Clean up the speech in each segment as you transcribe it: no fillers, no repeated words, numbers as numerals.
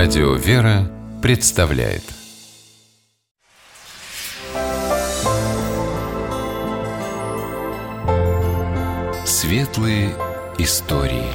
Радио «Вера» представляет Светлые истории.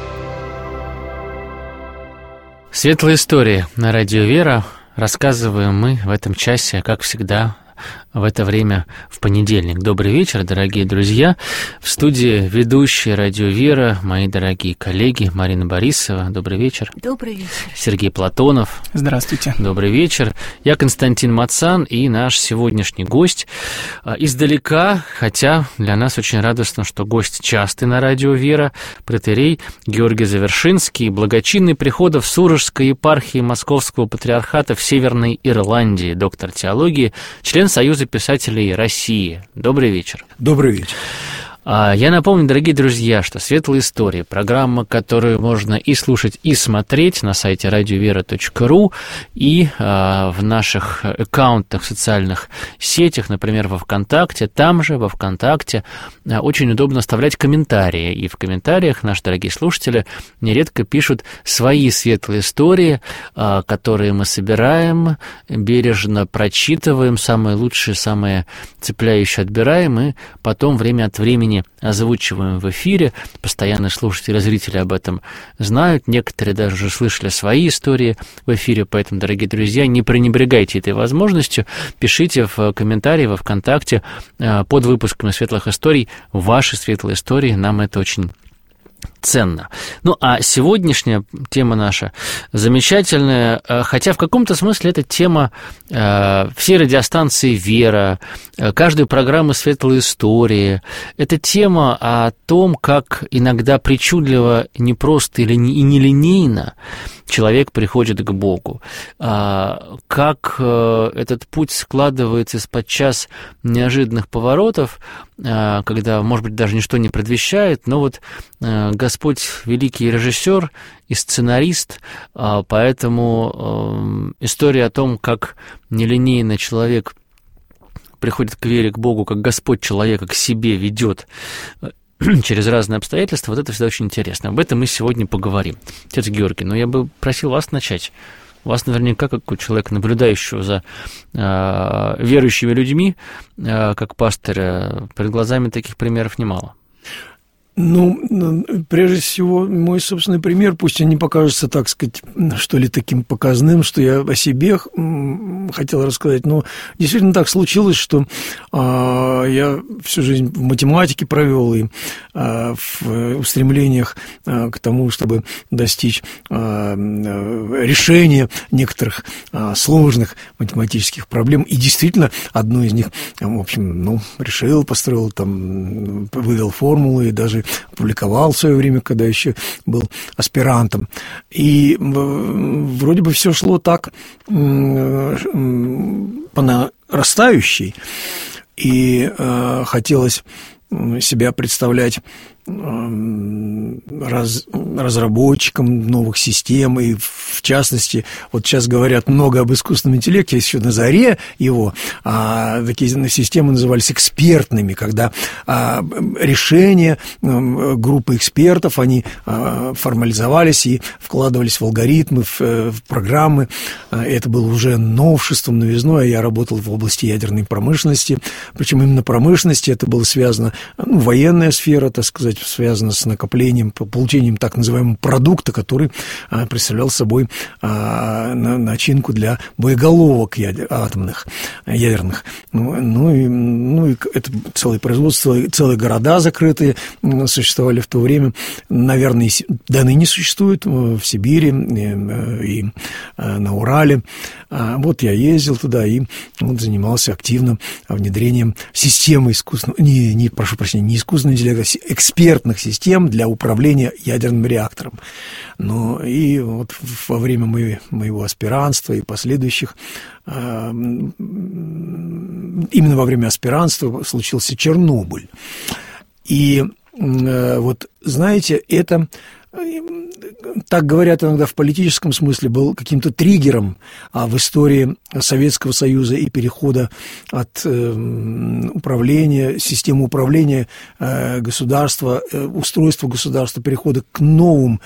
Светлые истории на Радио «Вера» рассказываем мы в этом часе, как всегда, в это время в понедельник. Добрый вечер, дорогие друзья. В студии ведущие Радио «Вера», мои дорогие коллеги Марина Борисова. Добрый вечер. Добрый вечер. Сергей Платонов. Здравствуйте. Добрый вечер. Я Константин Мацан и наш сегодняшний гость издалека, хотя для нас очень радостно, что гость частый на Радио «Вера», протоиерей Георгий Завершинский, благочинный приходов Сурожской епархии Московского патриархата в Северной Ирландии, доктор теологии, член Союза писателей России. Добрый вечер. Добрый вечер. Я напомню, дорогие друзья, что «Светлые истории» — программа, которую можно и слушать, и смотреть на сайте radiovera.ru и в наших аккаунтах в социальных сетях, например, во ВКонтакте. Там же, во ВКонтакте, очень удобно оставлять комментарии. И в комментариях наши дорогие слушатели нередко пишут свои светлые истории, которые мы собираем, бережно прочитываем, самые лучшие, самые цепляющие отбираем, и потом время от времени озвучиваем в эфире. Постоянные слушатели, зрители об этом знают. Некоторые даже уже слышали свои истории в эфире. Поэтому, дорогие друзья, не пренебрегайте этой возможностью. Пишите в комментарии во ВКонтакте под выпусками «Светлых историй» ваши светлые истории. Нам это очень ценно. Ну, а сегодняшняя тема наша замечательная, хотя в каком-то смысле это тема всей радиостанции «Вера», каждой программы «Светлые истории». Это тема о том, как иногда причудливо, непросто или нелинейно человек приходит к Богу, как этот путь складывается из подчас неожиданных поворотов, когда, может быть, даже ничто не предвещает, но вот Господь великий режиссер и сценарист, поэтому история о том, как нелинейно человек приходит к вере, к Богу, как Господь человека к себе ведет через разные обстоятельства, вот это всегда очень интересно. Об этом мы сегодня поговорим. Отец Георгий, я бы просил вас начать. У вас наверняка, как у человека, наблюдающего за верующими людьми, как пастыря, перед глазами таких примеров немало. Прежде всего, мой собственный пример, пусть он не покажется, так сказать, что ли, таким показным, что я о себе хотел рассказать, но действительно так случилось, что я всю жизнь в математике провел и в устремлениях к тому, чтобы достичь решения некоторых сложных математических проблем, и действительно одну из них, в общем, решил, построил, вывел формулы и даже публиковал в свое время, когда еще был аспирантом. И вроде бы все шло так по нарастающей, и хотелось себя представлять разработчиком новых систем, и в частности, вот сейчас говорят много об искусственном интеллекте, еще на заре его, такие системы назывались экспертными, когда решения группы экспертов, они формализовались и вкладывались в алгоритмы, в программы. Это было уже новшеством, новизной, а я работал в области ядерной промышленности, причем именно промышленности, это было связано, военная сфера, так сказать, связано с накоплением, получением так называемого продукта, который представлял собой начинку для боеголовок атомных, ядерных. И это целое производство, целые города закрытые существовали в то время. Наверное, до ныне существуют в Сибири и на Урале. Вот я ездил туда и занимался активно внедрением системы искусственного, не искусственного интеллекта, экспертных систем для управления ядерным реактором. И вот во время моего аспирантства и последующих, именно во время аспирантства случился Чернобыль. И вот, знаете, это так говорят иногда в политическом смысле, был каким-то триггером в истории Советского Союза и перехода от системы управления государства, устройства государства, перехода к новым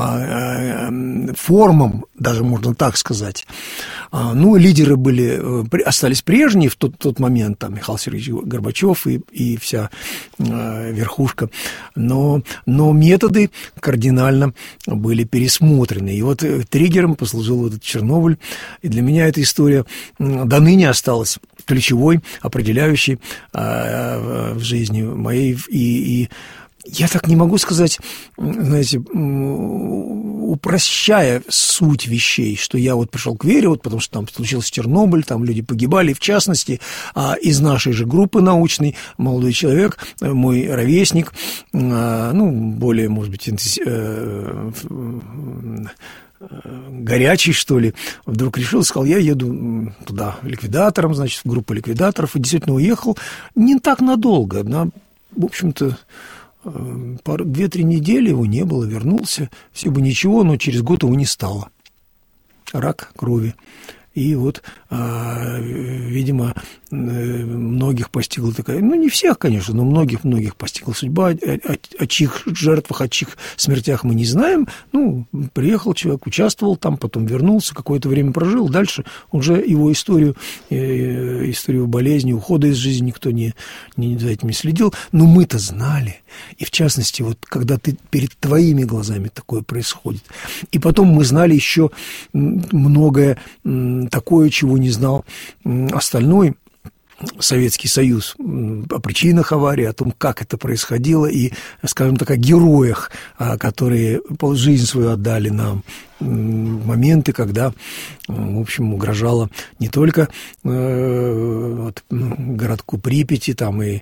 формам, даже можно так сказать. Ну, лидеры остались прежние в тот момент, там Михаил Сергеевич Горбачев и вся верхушка, но методы кардинально были пересмотрены. И вот триггером послужил вот этот Чернобыль, и для меня эта история до ныне осталась ключевой, определяющей в жизни моей. И я так не могу сказать, знаете, упрощая суть вещей, что я вот пришел к вере, вот потому что там случился Чернобыль, там люди погибали, в частности, из нашей же группы научной молодой человек, мой ровесник, ну, более, может быть, горячий, что ли, вдруг решил, сказал, я еду туда ликвидатором, значит, в группу ликвидаторов, и действительно уехал не так надолго, в общем-то, 2-3 недели его не было, вернулся, все бы ничего, но через год его не стало. Рак крови. И вот, видимо, многих постигла такая, ну, не всех, конечно, но многих постигла судьба, о чьих жертвах, о чьих смертях мы не знаем. Ну, приехал человек, участвовал там, потом вернулся, какое-то время прожил, дальше уже его историю болезни, ухода из жизни никто за этим не следил, но мы-то знали. И в частности, вот когда перед твоими глазами такое происходит. И потом мы знали еще многое такое, чего не знал остальной Советский Союз, о причинах аварии, о том, как это происходило, и, скажем так, о героях, которые жизнь свою отдали нам, моменты, когда, в общем, угрожало не только городку Припяти, там и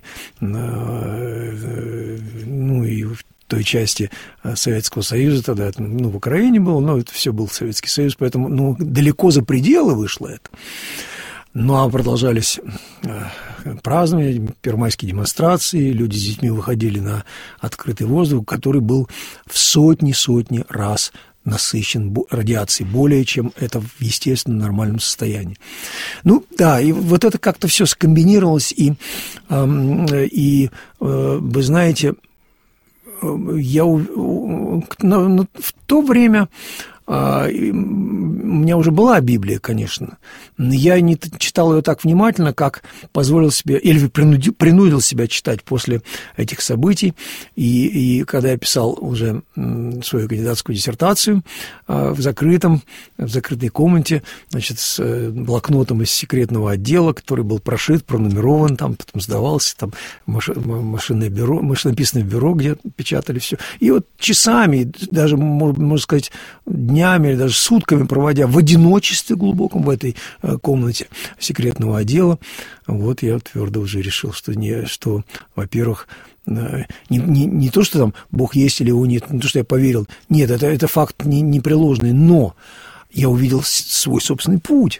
в той части Советского Союза тогда, в Украине было, но это все был Советский Союз, поэтому далеко за пределы вышло это. Ну, а продолжались празднования, первомайские демонстрации, люди с детьми выходили на открытый воздух, который был в сотни раз насыщен радиацией, более чем это в естественном нормальном состоянии. Ну, да, и вот это как-то все скомбинировалось, и вы знаете, я в то время у меня уже была Библия, конечно, но я не читал ее так внимательно, как позволил себе, или принудил себя читать после этих событий. И когда я писал уже свою кандидатскую диссертацию в закрытой комнате, значит, с блокнотом из секретного отдела, который был прошит, пронумерован, там потом сдавался, там машинописное бюро, где печатали все. И вот часами, даже, можно сказать, днями или даже сутками проводя в одиночестве глубоком в этой комнате секретного отдела, вот я твердо уже решил, что во-первых, не то, что там Бог есть или его нет, не то, что я поверил, нет, это факт непреложный, но я увидел свой собственный путь,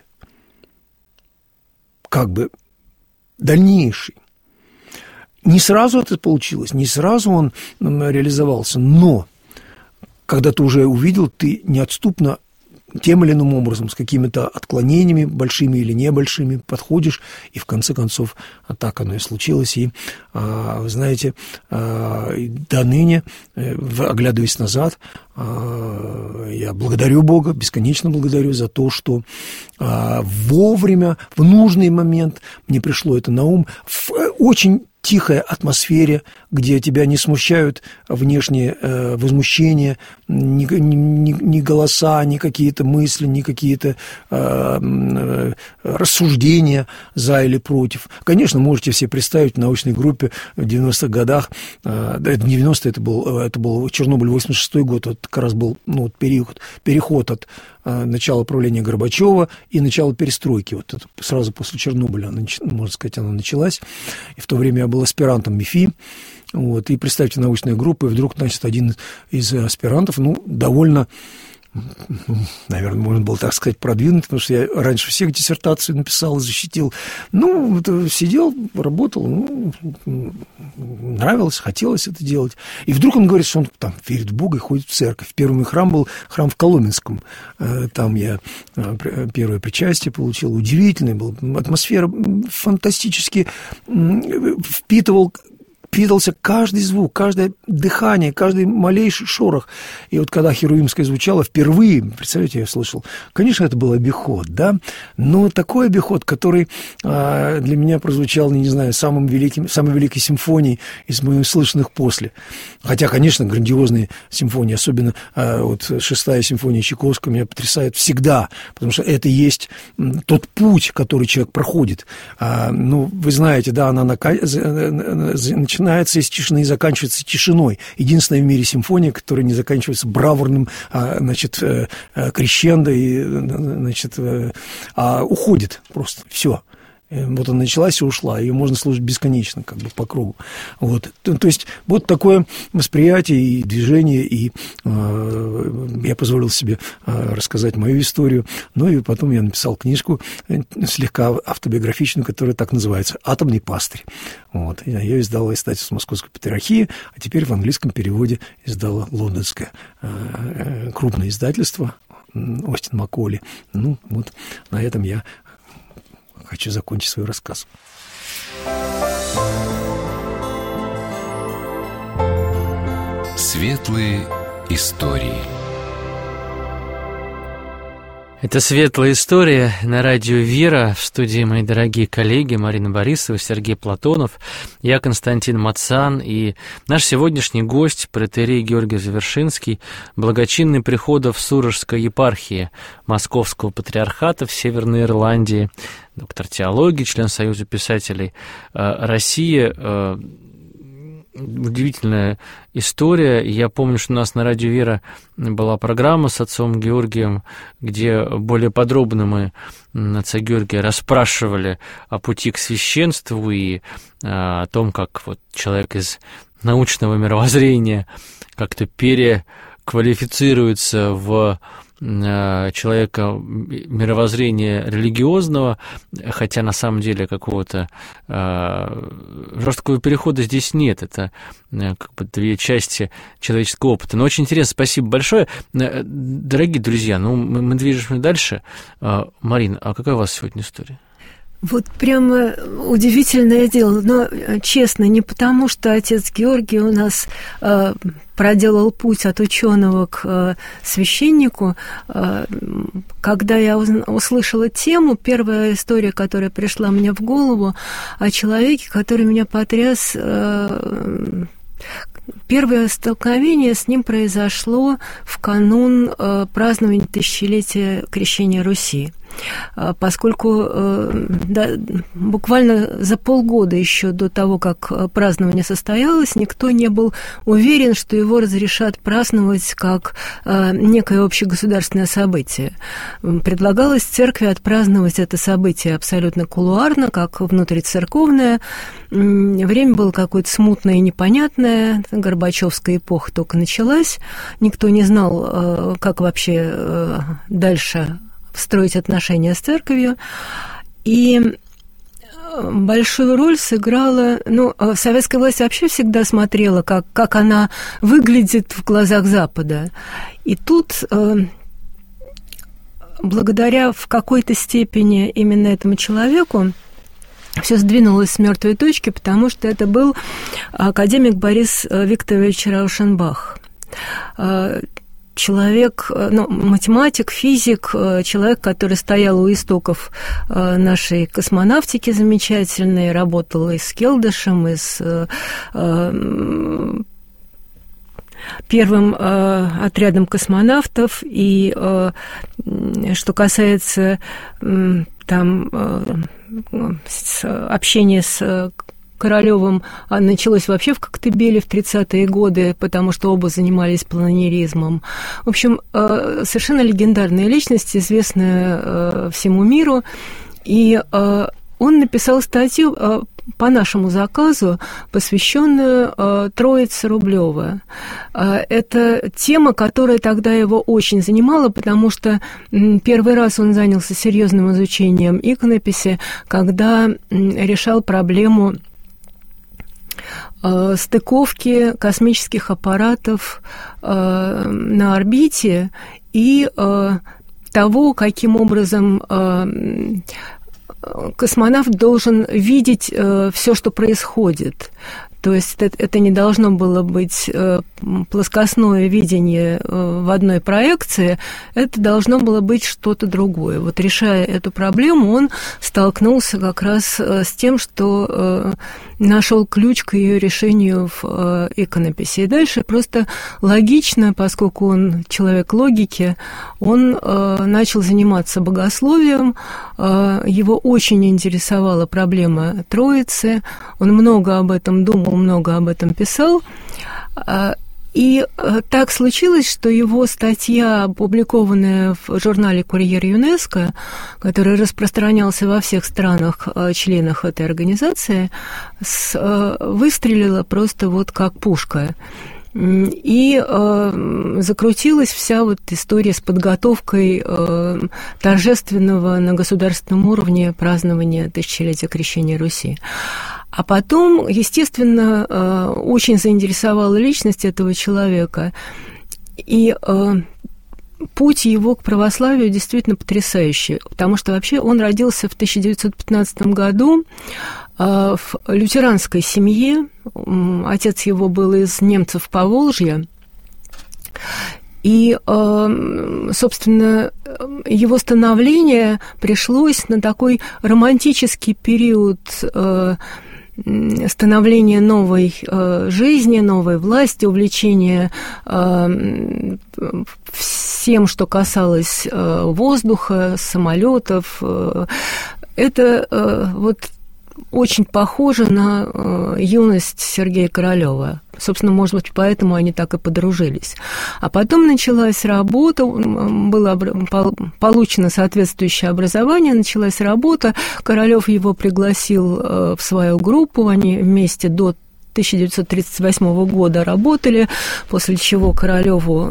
как бы дальнейший. Не сразу это получилось, не сразу он реализовался, но когда ты уже увидел, ты неотступно тем или иным образом, с какими-то отклонениями, большими или небольшими, подходишь, и в конце концов так оно и случилось. И, вы знаете, до ныне, оглядываясь назад, я благодарю Бога, бесконечно благодарю за то, что вовремя, в нужный момент мне пришло это на ум, в очень тихой атмосфере, где тебя не смущают внешние возмущения, ни голоса, ни какие-то мысли, ни какие-то рассуждения за или против. Конечно, можете все представить в научной группе в 90-х годах, это не 90-е, это был Чернобыль, 86-й год, это как раз был переход от начала правления Горбачева и начала перестройки. Вот это сразу после Чернобыля, можно сказать, она началась. И в то время я был аспирантом МИФИ. Вот, и представьте, научная группа, и вдруг, значит, один из аспирантов, довольно наверное, можно было так сказать, продвинутый, потому что я раньше всех диссертацию написал и защитил. Сидел, работал, нравилось, хотелось это делать. И вдруг он говорит, что он там верит в Бога и ходит в церковь. Первый мой храм был храм в Коломенском. Там я первое причастие получил. Удивительная была атмосфера, фантастически впитывался каждый звук, каждое дыхание, каждый малейший шорох. И вот когда Херувимское звучало впервые, представляете, я слышал, конечно, это был обиход, да, но такой обиход, который для меня прозвучал, не знаю, самой великой симфонией из моих слышанных после. Хотя, конечно, грандиозные симфонии, особенно вот 6-я симфония Чайковского, меня потрясает всегда, потому что это и есть тот путь, который человек проходит. Вы знаете, да, она начинается из тишины и заканчивается тишиной. Единственная в мире симфония, которая не заканчивается бравурным, крещендо, уходит просто. Все. Вот она началась и ушла, ее можно слушать бесконечно, как бы по кругу. Вот. То есть вот такое восприятие и движение, и я позволил себе рассказать мою историю, и потом я написал книжку, слегка автобиографичную, которая так называется «Атомный пастырь». Вот. Ее издало издательство Московской Патриархии, а теперь в английском переводе издало лондонское крупное издательство Остин Макколи. На этом я хочу закончить свой рассказ. Светлые истории. Это «Светлая история» на радио «Вера». В студии мои дорогие коллеги Марина Борисова, Сергей Платонов, я Константин Мацан и наш сегодняшний гость, протоиерей Георгий Завершинский, благочинный приходов Сурожской епархии Московского патриархата в Северной Ирландии, доктор теологии, член Союза писателей России. Удивительная история. Я помню, что у нас на радио «Вера» была программа с отцом Георгием, где более подробно мы отца Георгия расспрашивали о пути к священству и о том, как вот человек из научного мировоззрения как-то переквалифицируется в человека мировоззрения религиозного, хотя на самом деле какого-то жесткого перехода здесь нет. Это как бы две части человеческого опыта. Но очень интересно, спасибо большое. Дорогие друзья, мы движемся дальше. Марина, а какая у вас сегодня история? Вот прямо удивительное дело, но честно, не потому, что отец Георгий у нас проделал путь от ученого к священнику. Когда я услышала тему, первая история, которая пришла мне в голову, о человеке, который меня потряс. Первое столкновение с ним произошло в канун празднования тысячелетия крещения Руси. Поскольку буквально за полгода еще до того, как празднование состоялось, никто не был уверен, что его разрешат праздновать как некое общегосударственное событие. Предлагалось церкви отпраздновать это событие абсолютно кулуарно, как внутрицерковное. Время было какое-то смутное и непонятное. Горбачевская эпоха только началась. Никто не знал, как вообще дальше строить отношения с церковью. И большую роль сыграла... советская власть вообще всегда смотрела, как она выглядит в глазах Запада. И тут, благодаря в какой-то степени именно этому человеку, все сдвинулось с мертвой точки, потому что это был академик Борис Викторович Раушенбах. Человек, математик, физик, человек, который стоял у истоков нашей космонавтики замечательной, работал и с Келдышем, и с первым отрядом космонавтов, и что касается общения с Королёвым, началось вообще в Коктебеле в 30-е годы, потому что оба занимались планеризмом. В общем, совершенно легендарная личность, известная всему миру. И он написал статью по нашему заказу, посвященную Троице Рублёва. Это тема, которая тогда его очень занимала, потому что первый раз он занялся серьезным изучением иконописи, когда решал проблему стыковки космических аппаратов на орбите и того, каким образом космонавт должен видеть все, что происходит. То есть это не должно было быть плоскостное видение в одной проекции, это должно было быть что-то другое. Вот решая эту проблему, он столкнулся как раз с тем, что нашел ключ к ее решению в иконописи. И дальше просто логично, поскольку он человек логики, он начал заниматься богословием, его очень интересовала проблема Троицы, он много об этом думал, много об этом писал. И так случилось, что его статья, опубликованная в журнале «Курьер ЮНЕСКО», который распространялся во всех странах-членах этой организации, выстрелила просто вот как пушка. И закрутилась вся вот история с подготовкой торжественного на государственном уровне празднования тысячелетия крещения Руси. А потом, естественно, очень заинтересовала личность этого человека. И путь его к православию действительно потрясающий, потому что вообще он родился в 1915 году в лютеранской семье. Отец его был из немцев Поволжья. И, собственно, его становление пришлось на такой романтический период становления новой жизни, новой власти, увлечения всем, что касалось воздуха, самолетов. Это вот очень похоже на юность Сергея Королёва. Собственно, может быть, поэтому они так и подружились. А потом началась работа, было получено соответствующее образование, началась работа. Королёв его пригласил в свою группу, они вместе до 1938 года работали, после чего Королёву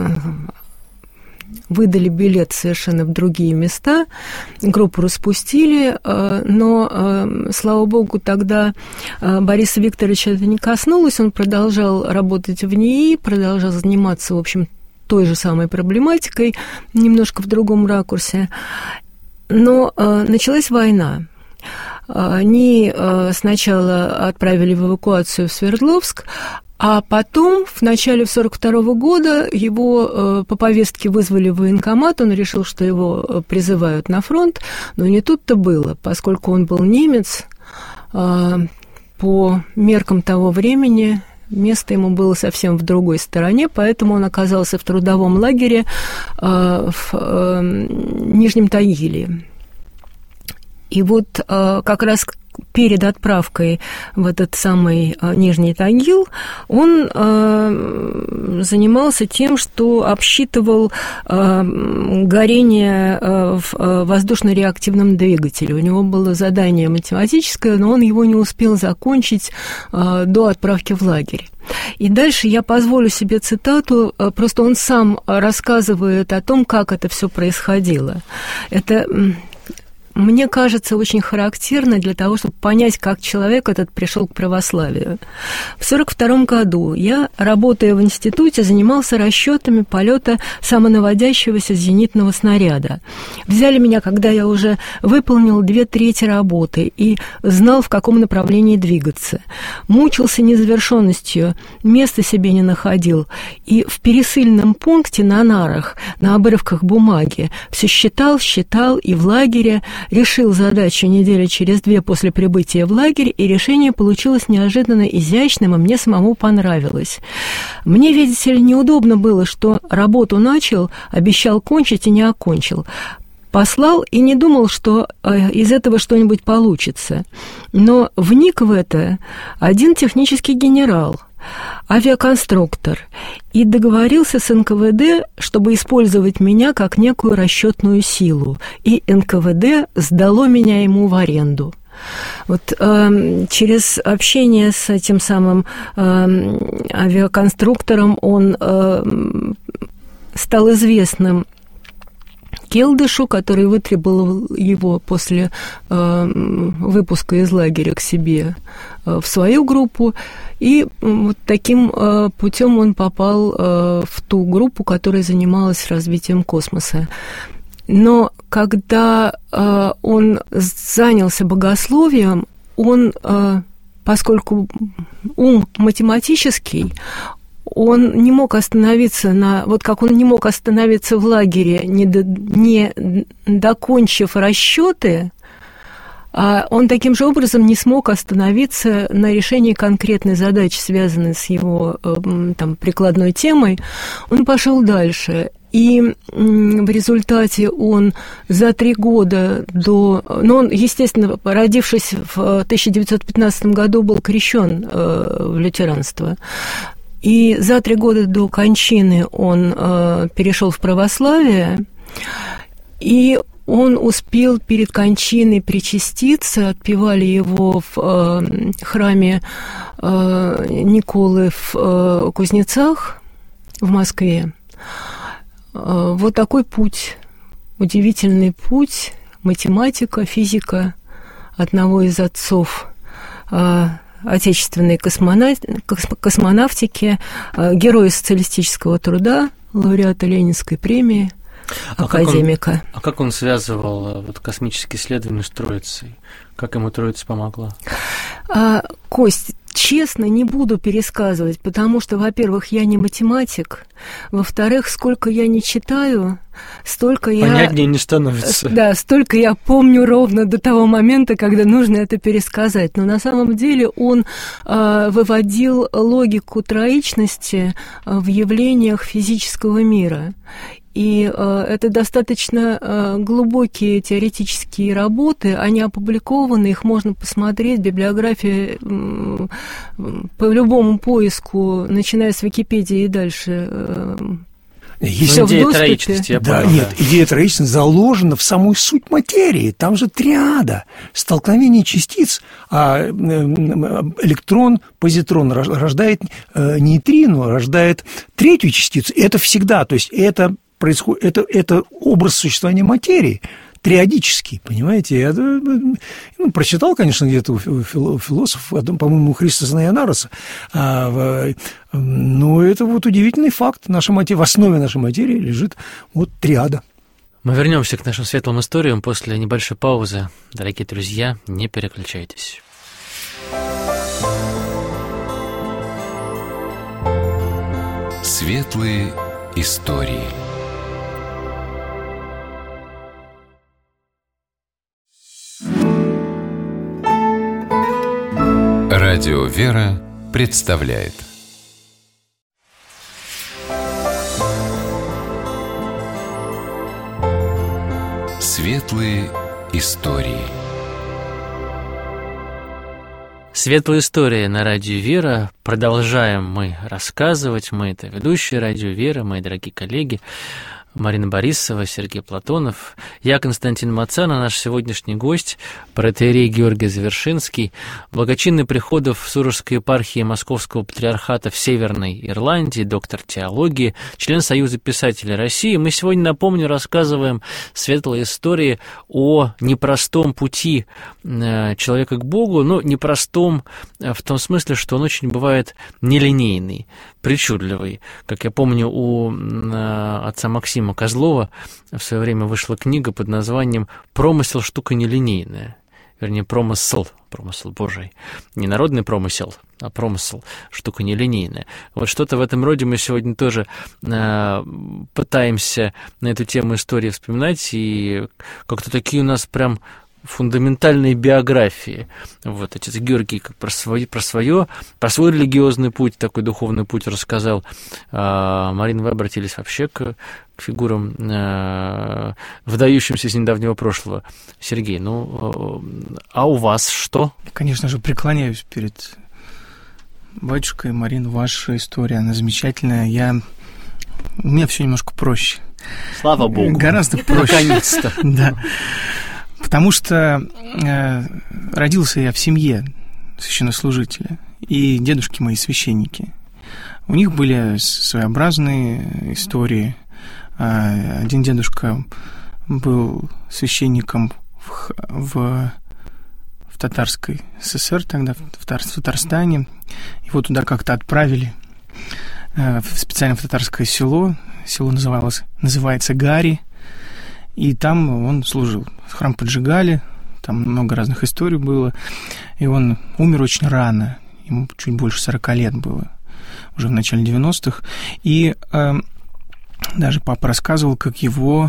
выдали билет совершенно в другие места, группу распустили, но, слава богу, тогда Бориса Викторовича это не коснулось, он продолжал работать в НИИ, продолжал заниматься, в общем, той же самой проблематикой, немножко в другом ракурсе. Но началась война. Они сначала отправили в эвакуацию в Свердловск, а потом, в начале 1942 года, его по повестке вызвали в военкомат, он решил, что его призывают на фронт, но не тут-то было, поскольку он был немец, по меркам того времени место ему было совсем в другой стороне, поэтому он оказался в трудовом лагере в Нижнем Тагиле. И вот как раз перед отправкой в этот самый Нижний Тагил он занимался тем, что обсчитывал горение в воздушно-реактивном двигателе. У него было задание математическое, но он его не успел закончить до отправки в лагерь. И дальше я позволю себе цитату, просто он сам рассказывает о том, как это все происходило. Это, мне кажется, очень характерно для того, чтобы понять, как человек этот пришел к православию. В 1942 году я, работая в институте, занимался расчетами полета самонаводящегося зенитного снаряда. Взяли меня, когда я уже выполнил 2/3 работы и знал, в каком направлении двигаться. Мучился незавершенностью, места себе не находил. И в пересыльном пункте на нарах, на обрывках бумаги, все считал и в лагере решил задачу недели через 2 после прибытия в лагерь, и решение получилось неожиданно изящным, и мне самому понравилось. Мне, видите ли, неудобно было, что работу начал, обещал кончить и не окончил. Послал и не думал, что из этого что-нибудь получится. Но вник в это один технический генерал, авиаконструктор, и договорился с НКВД, чтобы использовать меня как некую расчетную силу, и НКВД сдало меня ему в аренду. Вот через общение с этим самым авиаконструктором он стал известным Келдышу, который вытребовал его после выпуска из лагеря к себе в свою группу, и вот таким путем он попал в ту группу, которая занималась развитием космоса. Но когда он занялся богословием, он, поскольку ум математический, он не мог остановиться вот как он не мог остановиться в лагере, не докончив расчеты, он таким же образом не смог остановиться на решении конкретной задачи, связанной с его прикладной темой. Он пошел дальше. И в результате он за 3 года он, естественно, родившись в 1915 году, был крещен в лютеранство. И за 3 года до кончины он перешел в православие, и он успел перед кончиной причаститься, отпевали его в храме Николы в Кузнецах в Москве. Вот такой путь, удивительный путь, математика, физика одного из отцов отечественной космонавтики, героя социалистического труда, лауреата Ленинской премии, академика. Как он связывал космические исследования с Троицей? Как ему Троица помогла? Кость, честно, не буду пересказывать, потому что, во-первых, я не математик, во-вторых, сколько я не читаю, столько понятнее не становится. Да, столько я помню ровно до того момента, когда нужно это пересказать. Но на самом деле он выводил логику троичности в явлениях физического мира. И это достаточно глубокие теоретические работы, они опубликованы, их можно посмотреть, библиография по любому поиску, начиная с Википедии и дальше. Идея троичности, я понял. Нет, идея троичности заложена в самую суть материи. Там же триада. Столкновение частиц, а электрон, позитрон рождает нейтрино, рождает третью частицу. Это всегда, то есть это происходит, это образ существования материи, триадический, понимаете? Я прочитал, конечно, где-то у философа, по-моему, у Христоса Ионароса, но это вот удивительный факт. Наша материя, в основе нашей материи лежит вот триада. Мы вернемся к нашим светлым историям после небольшой паузы. Дорогие друзья, не переключайтесь. Светлые истории. Радио «Вера» представляет Светлые истории. Светлая история на радио «Вера». Продолжаем мы рассказывать. Мы — это ведущие радио «Вера», мои дорогие коллеги Марина Борисова, Сергей Платонов, я Константин Мацан, а наш сегодняшний гость — протоиерей Георгий Завершинский, благочинный приходов в Сурожской епархии Московского патриархата в Северной Ирландии, доктор теологии, член Союза писателей России. Мы сегодня, напомню, рассказываем светлые истории о непростом пути человека к Богу, но непростом в том смысле, что он очень бывает нелинейный, причудливый. Как я помню, у отца Максима Козлова в свое время вышла книга под названием «Промысел – штука нелинейная». Вернее, промысл Божий. Не народный промысел, а промысел – штука нелинейная. Вот что-то в этом роде мы сегодня тоже пытаемся на эту тему истории вспоминать, и как-то такие у нас прям фундаментальной биографии. Вот, отец Георгий как про свой религиозный путь, такой духовный путь рассказал. Марина, вы обратились вообще к фигурам, выдающимся из недавнего прошлого. Сергей, а у вас что? Конечно же, преклоняюсь перед батюшкой. Марин, ваша история, она замечательная. У меня все немножко проще. Слава Богу. Гораздо проще. Наконец-то. Да. Потому что родился я в семье священнослужителя, и дедушки мои священники. У них были своеобразные истории. Один дедушка был священником в Татарской ССР тогда, в Татарстане. Его туда как-то отправили специально в татарское село. Село называется Гари. И там он служил. Храм поджигали, там много разных историй было. И он умер очень рано. Ему чуть больше 40 лет было, уже в начале 90-х. И даже папа рассказывал, как его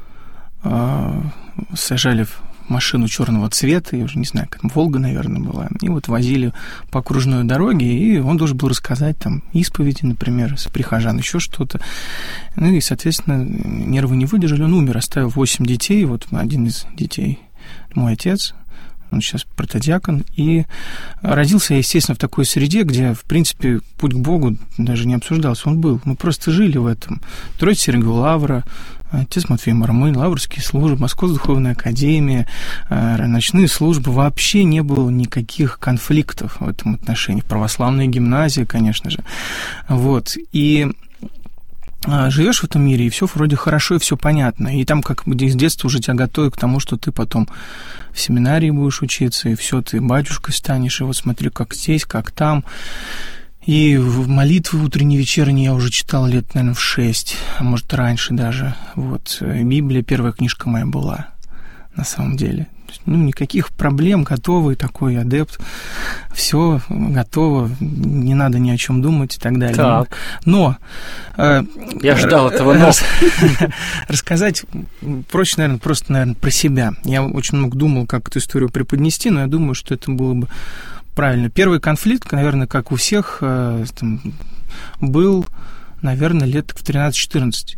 сажали в машину черного цвета, я уже не знаю, как Волга, наверное, была, и вот возили по окружной дороге, и он должен был рассказать там исповеди, например, с прихожан, еще что-то. Ну и, соответственно, нервы не выдержали, он умер, оставил 8 детей, вот один из детей мой отец, он сейчас протодиакон, и родился я, естественно, в такой среде, где, в принципе, путь к Богу даже не обсуждался, он был, мы просто жили в этом. Троица Сергия Лавра, отец Матфей Мармын, лаврские службы, Московская духовная академия, ночные службы, вообще не было никаких конфликтов в этом отношении. Православная гимназия, конечно же. Вот. И живешь в этом мире, и все вроде хорошо, и все понятно. И там как бы с детства уже тебя готовят к тому, что ты потом в семинарии будешь учиться, и все, ты батюшкой станешь, и вот смотри, как здесь, как там. И молитвы утренние, вечерние я уже читал лет, наверное, в 6, а может, раньше даже. Вот, Библия, первая книжка моя была, на самом деле. Ну, никаких проблем, готовый такой адепт, все готово, не надо ни о чем думать и так далее. Так. Но... я ждал этого но. Рассказать проще, наверное, просто, наверное, про себя. Я очень много думал, как эту историю преподнести, но я думаю, что это было бы правильно. Первый конфликт, наверное, как у всех, там, был, наверное, лет в 13-14.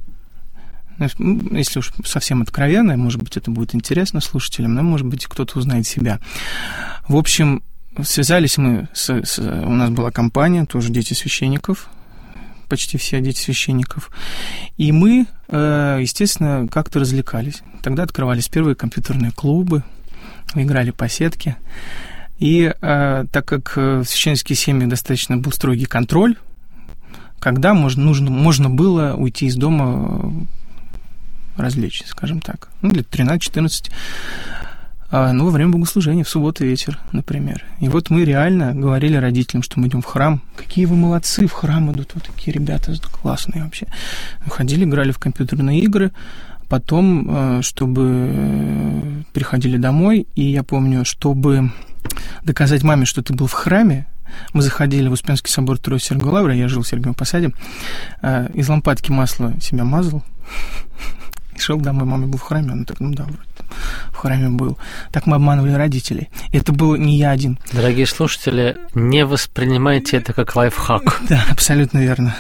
Если уж совсем откровенно, может быть, это будет интересно слушателям, но, может быть, кто-то узнает себя. В общем, связались мы, у нас была компания, тоже дети священников, почти все дети священников, и мы, естественно, как-то развлекались. Тогда открывались первые компьютерные клубы, играли по сетке, и так как в священнических семьях достаточно был строгий контроль, когда можно было уйти из дома развлечься, скажем так. Ну, лет 13-14, ну, во время богослужения, в субботу вечер, например. И вот мы реально говорили родителям, что мы идем в храм. Какие вы молодцы, в храм идут, вот такие ребята классные вообще. Мы ходили, играли в компьютерные игры, потом, чтобы приходили домой, и я помню, чтобы доказать маме, что ты был в храме, мы заходили в Успенский собор Троицы Сергия Лавры, я жил в Сергиевом Посаде, из лампадки масло себя мазал, шел домой, мама был в храме, он так, ну да, вроде в храме был. Так мы обманывали родителей. Это был не я один. Дорогие слушатели, не воспринимайте это как лайфхак. Да, абсолютно верно.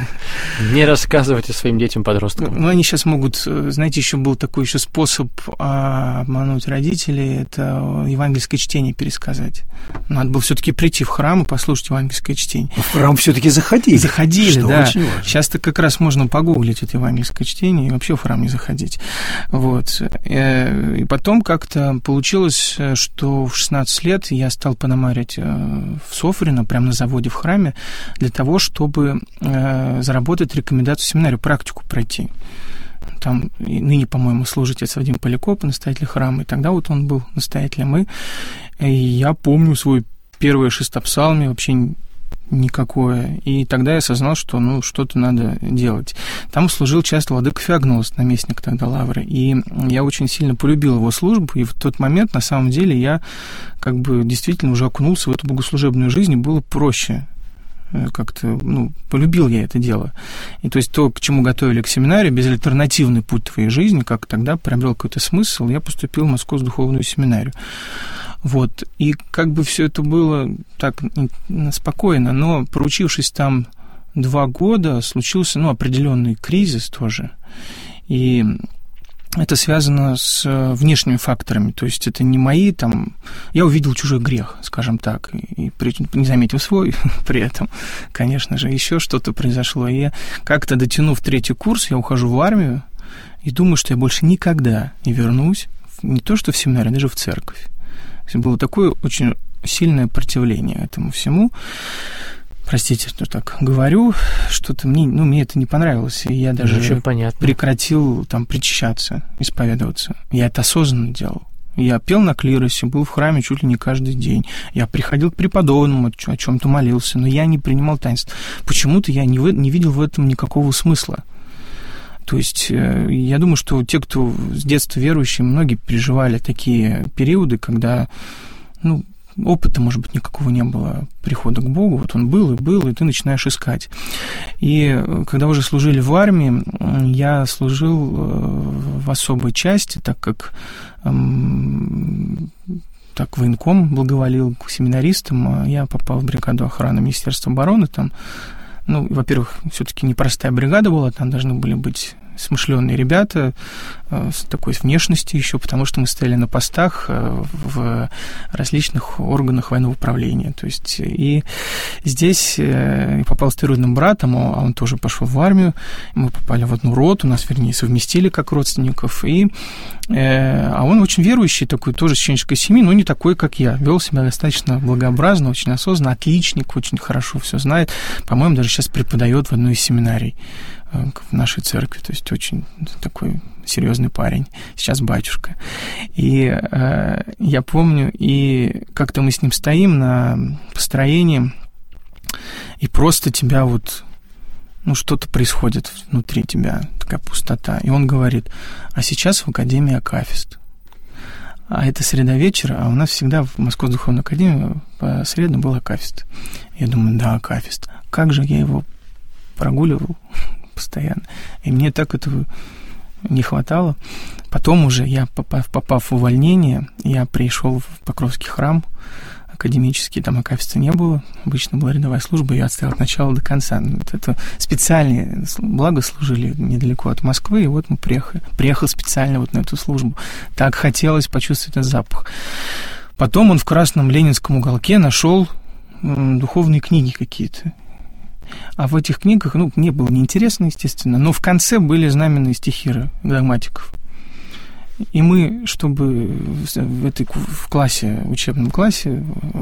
Не рассказывайте своим детям-подросткам. Ну, они сейчас могут... Знаете, еще был такой еще способ обмануть родителей, это евангельское чтение пересказать. Надо было все-таки прийти в храм и послушать евангельское чтение. В храм все-таки заходили. Заходили, что да. Очень важно. Сейчас-то как раз можно погуглить это евангельское чтение и вообще в храм не заходить. Вот. И потом как-то получилось, что в 16 лет я стал пономарить в Софрино, прямо на заводе в храме, для того, чтобы заработать рекомендацию в семинарию, практику пройти. Там ныне, по-моему, служит отец Вадим Поляков, настоятель храма, и тогда вот он был настоятелем. И я помню свой первый шестопсалми, вообще никакое. И тогда я осознал, что, ну, что-то надо делать. Там служил часто владыка Феогност, наместник тогда Лавры, и я очень сильно полюбил его службу, и в тот момент, на самом деле, я как бы действительно уже окунулся в эту богослужебную жизнь, и было проще. Как-то, ну, полюбил я это дело. И то есть то, к чему готовили к семинарию, безальтернативный путь твоей жизни, как тогда приобрел какой-то смысл, я поступил в Московскую духовную семинарию. Вот. И как бы все это было так спокойно, но проучившись там 2 года, случился, ну, определенный кризис тоже. И это связано с внешними факторами, то есть это не мои там... Я увидел чужой грех, скажем так, и не заметил свой при этом, конечно же, еще что-то произошло. И как-то дотянув 3-й курс, я ухожу в армию и думаю, что я больше никогда не вернусь не то что в семинарий, даже в церковь. Было такое очень сильное противление этому всему. Простите, что так говорю, что-то мне это не понравилось, и я даже прекратил там причащаться, исповедоваться. Я это осознанно делал. Я пел на клиросе, был в храме чуть ли не каждый день. Я приходил к преподобному, о чем-то молился, но я не принимал таинств. Почему-то я не видел в этом никакого смысла. То есть я думаю, что те, кто с детства верующие, многие переживали такие периоды, когда, опыта, может быть, никакого не было прихода к Богу. Вот он был, и ты начинаешь искать. И когда уже служили в армии, я служил в особой части, так как военком благоволил к семинаристам. Я попал в бригаду охраны Министерства обороны. Там, во-первых, все-таки непростая бригада была, там должны были быть смышленые ребята с такой внешностью еще, потому что мы стояли на постах в различных органах военного управления. То есть и здесь я попал с троюродным братом, а он тоже пошел в армию. Мы попали в одну роту, нас, вернее, совместили как родственников. А он очень верующий, такой тоже священнической семьи, но не такой, как я. Вел себя достаточно благообразно, очень осознанно, отличник, очень хорошо все знает. По-моему, даже сейчас преподает в одной из семинарий в нашей церкви, то есть очень такой серьезный парень, сейчас батюшка. И я помню, и как-то мы с ним стоим на построении, и просто тебя что-то происходит внутри тебя, такая пустота. И он говорит, а сейчас в Академии Акафист. А это среда вечера, а у нас всегда в Московской духовной академии по средам был Акафист. Я думаю, да, Акафист. Как же я его прогуливал постоянно. И мне так этого не хватало. Потом уже я, попав в увольнение, я пришел в Покровский храм академический, там Акафиста не было, обычно была рядовая служба, я отстоял от начала до конца. Это специальные, благо служили недалеко от Москвы, и вот мы приехал специально на эту службу. Так хотелось почувствовать этот запах. Потом он в красном ленинском уголке нашел духовные книги какие-то. А в этих книгах, мне было неинтересно, естественно, но в конце были знаменные стихи догматиков. И мы, чтобы в учебном классе,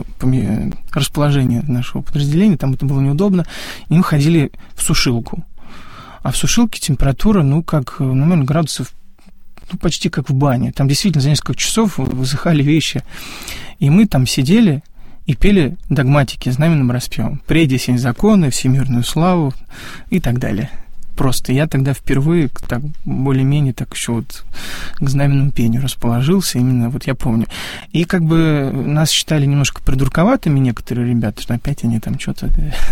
расположение нашего подразделения, там это было неудобно, и мы ходили в сушилку. А в сушилке температура, наверное, градусов, почти как в бане. Там действительно за несколько часов высыхали вещи. И мы там сидели и пели догматики знаменным распевом. «Преди сень законы, всемирную славу» и так далее. Просто я тогда впервые так более-менее так еще к знаменному пению расположился, именно я помню. И нас считали немножко придурковатыми некоторые ребята, что опять они там что-то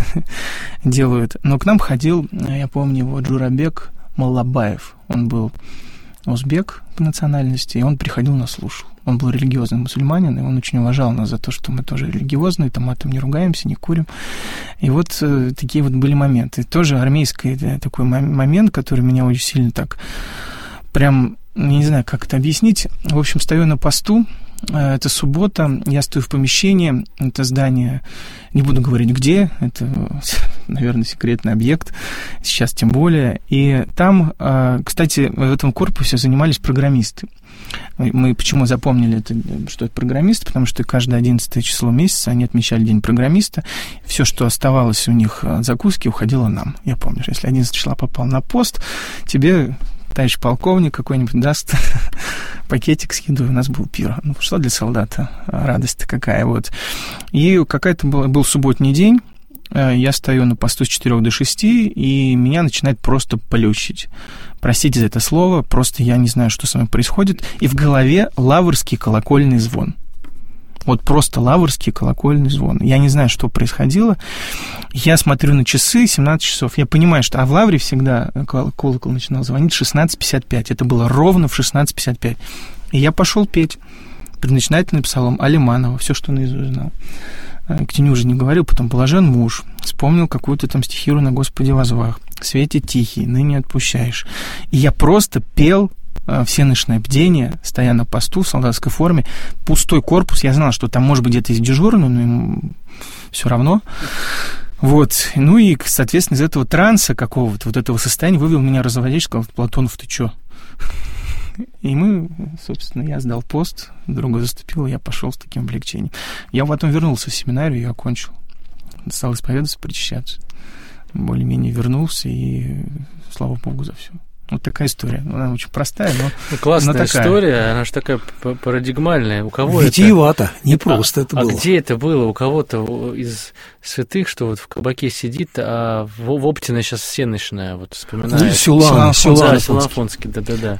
делают. Но к нам ходил, я помню, его Джурабек Маллабаев. Он был узбек по национальности, и он приходил нас слушал. Он был религиозный мусульманин, и он очень уважал нас за то, что мы тоже религиозные, там матом не ругаемся, не курим. И такие были моменты. Тоже армейский такой момент, который меня очень сильно так прям, не знаю, как это объяснить. В общем, стою на посту, это суббота, я стою в помещении, это здание, не буду говорить где, это, наверное, секретный объект, сейчас тем более. И там, кстати, в этом корпусе занимались программисты. Мы почему запомнили это, что это программисты, потому что каждое 11 число месяца они отмечали День программиста. Все, что оставалось у них от закуски, уходило нам. Я помню, если 11 числа попал на пост, тебе товарищ полковник какой-нибудь даст пакетик с едой. У нас был пир. Что для солдата? Радость-то какая. И был субботний день. Я стою на посту с 4 до 6, и меня начинает просто плющить. Простите за это слово, просто я не знаю, что со мной происходит. И в голове лаврский колокольный звон. Просто лаврский колокольный звон. Я не знаю, что происходило. Я смотрю на часы, 17 часов. Я понимаю, что в Лавре всегда колокол начинал звонить в 16:55. Это было ровно в 16:55. И я пошел петь предначинательный псалом Алиманова, все, что наизусть знал. К тени уже не говорил, потом «Блажен муж», вспомнил какую-то там стихиру на «Господи возвах», «Свете тихий, ныне отпущаешь». И я просто пел всеночное бдение, стоя на посту в солдатской форме, пустой корпус. Я знал, что там, может быть, где-то есть дежурный, но ему все равно. И, соответственно, из этого транса какого-то, этого состояния вывел меня разводящий, сказал: «Платонов, ты чё?» И мы, собственно, я сдал пост, друга заступил, и я пошел с таким облегчением. Я потом вернулся в семинарию и окончил. Стал исповедоваться, причащаться. Более-менее вернулся, и слава Богу за все. Вот такая история. Она очень простая, но классная такая история, она же такая парадигмальная. У кого витиевато, не просто это было. А где это было? У кого-то из святых, что вот в кабаке сидит, а в Оптино сейчас всенощная, вот вспоминаю. Сюлан Афонский, да-да-да.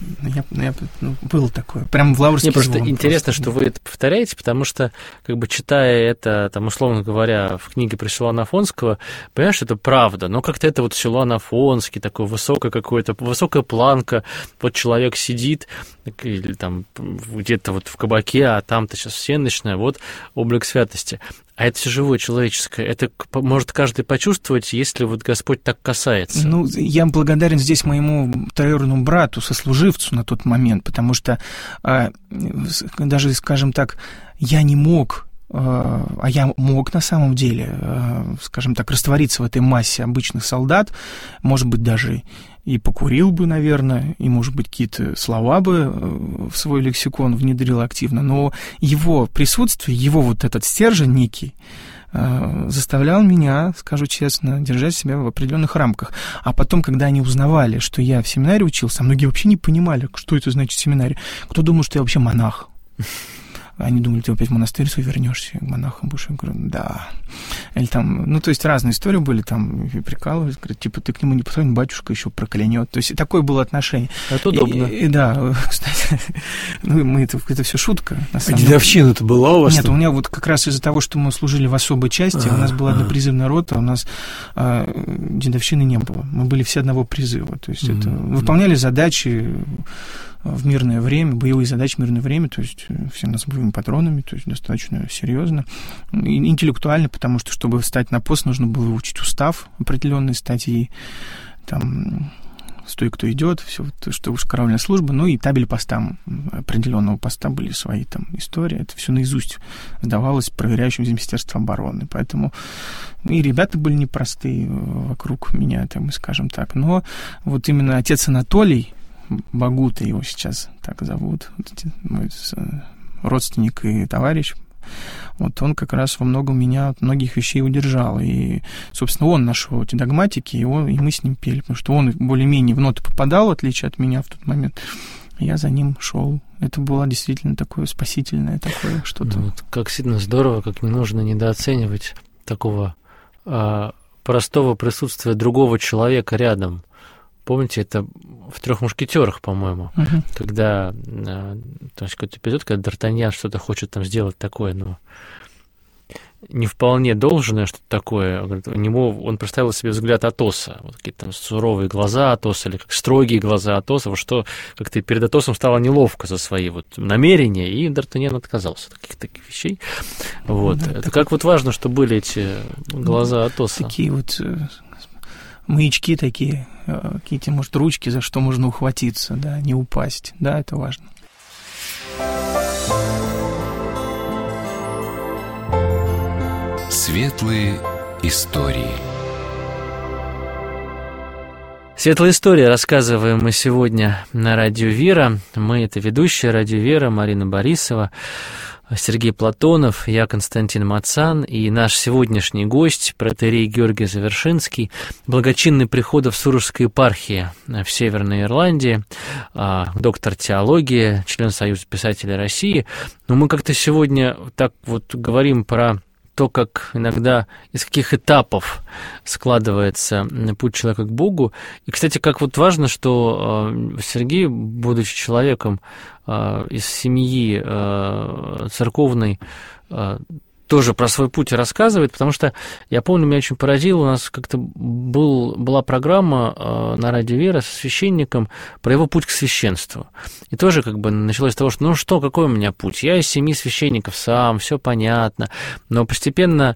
Было такое. Прям в Лаврский Мне звон. просто интересно, что вы это повторяете, потому что, как бы, читая это, там, условно говоря, в книге про Силуана Афонского, понимаешь, это правда, но как-то это вот Силуан Афонский, такой высокое какое-то, высокая планка, вот человек сидит, или там где-то вот в кабаке, а там-то сейчас всенощная, вот облик святости. А это все живое, человеческое. Это может каждый почувствовать, если вот Господь так касается. Ну, я благодарен здесь моему троюродному брату, сослуживцу на тот момент, потому что даже, скажем так, я не мог, а я мог на самом деле, скажем так, раствориться в этой массе обычных солдат, может быть, даже и покурил бы, наверное, и, может быть, какие-то слова бы в свой лексикон внедрил активно, но его присутствие, его вот этот стержень некий заставлял меня, скажу честно, держать себя в определенных рамках. А потом, когда они узнавали, что я в семинарии учился, многие вообще не понимали, что это значит семинарий. Кто думал, что я вообще монах? Они думали, ты опять в монастырь свой вернешься, монахом будешь. Я говорю, да. Или там, ну, то есть разные истории были, там, прикалывались, говорят, типа, ты к нему не подходишь, батюшка еще проклянет. То есть такое было отношение. Это удобно. И да, кстати, ну, это все шутка. А дедовщина-то была у вас? Нет, у меня вот как раз из-за того, что мы служили в особой части, у нас была однопризывная рота, у нас дедовщины не было. Мы были все одного призыва. То есть это выполняли задачи в мирное время, боевые задачи в мирное время, то есть все у нас боевыми патронами, то есть достаточно серьезно. И интеллектуально, потому что, чтобы встать на пост, нужно было выучить устав, определенные статьи, там, стой, кто идет, все, что уж караульная служба, ну и табель поста, определенного поста были свои там истории, это все наизусть сдавалось проверяющим из Министерства обороны, поэтому и ребята были непростые вокруг меня, там, скажем так, но вот именно отец Анатолий Багута, его сейчас так зовут, мой родственник и товарищ, вот он как раз во многом меня от многих вещей удержал. И, собственно, он нашел эти догматики, и мы с ним пели, потому что он более-менее в ноты попадал, в отличие от меня в тот момент. Я за ним шел. Это было действительно такое спасительное, такое что-то. Вот, как сильно здорово, как не нужно недооценивать такого простого присутствия другого человека рядом. Помните, это в «Трех мушкетерах», по-моему, когда, то есть какой-то эпизод, когда Д'Артаньян что-то хочет там сделать такое, но не вполне должное, что-то такое. У него он представил себе взгляд Атоса, вот какие-то там суровые глаза Атоса или как строгие глаза Атоса, вот что как-то перед Атосом стало неловко за свои вот намерения, и Д'Артаньян отказался от каких-то таких вещей. Вот. Да, это как вот важно, что были эти глаза Атоса. Такие вот маячки такие, какие-то, может, ручки, за что можно ухватиться, да, не упасть. Да, это важно. Светлые истории. Светлая история рассказываем мы сегодня на Радио Вера. Мы — это ведущая Радио Вера Марина Борисова, Сергей Платонов, я Константин Мацан, и наш сегодняшний гость, протоиерей Георгий Завершинский, благочинный приходов Сурожской епархии в Северной Ирландии, доктор теологии, член Союза писателей России. Но мы как-то сегодня так вот говорим про то, как иногда из каких этапов складывается путь человека к Богу. И, кстати, как вот важно, что Сергей, будучи человеком из семьи церковной, тоже про свой путь рассказывает, потому что, я помню, меня очень поразило, у нас как-то была программа на Радио Вера со священником про его путь к священству. И тоже как бы началось с того, что, какой у меня путь? Я из семьи священников сам, все понятно, но постепенно